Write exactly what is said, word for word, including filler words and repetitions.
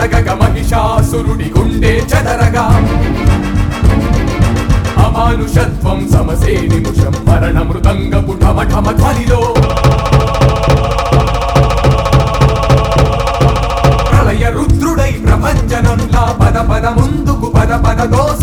నలగగ మహిషాసురుడి గుండె చెదరగా అమానుషత్వం సమసే నిముషం మరణ మృదంగపు ఠమ ఠమ ధ్వనిలో ప్రళయ రుద్రుడై ప్రపంచనంలా పద పద ముందుకు పద పద దోస